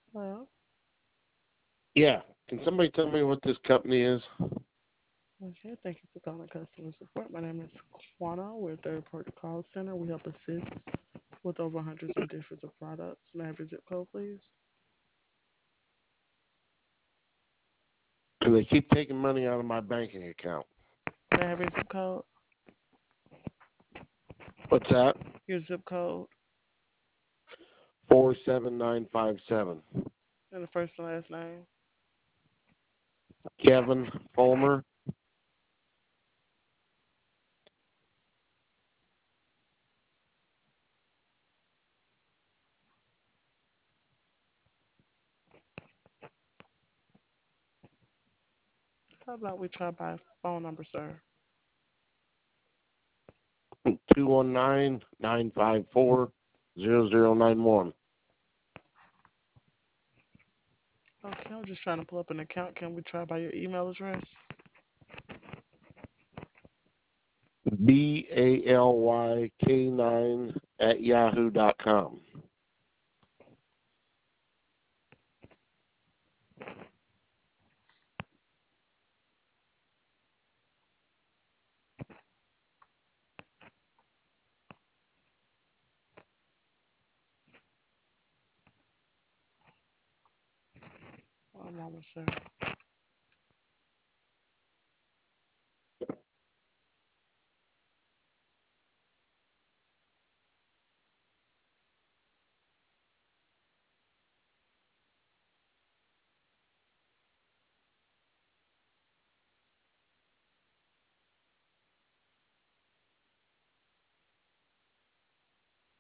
Well, Yeah. Can somebody tell me what this company is? okay. Thank you for calling customer support. My name is Quana. We're a third-party call center. We help assist with over hundreds of different products. May I have your zip code, please? And they keep taking money out of my banking account. May I have your zip code? What's that? Your zip code 47957. and the first and last name. Kevin Fulmer. How about we try by phone number, sir? 219-954-0091. Okay, I'm just trying to pull up an account. Can we try by your email address? BALYK9 at yahoo.com. One moment, sir.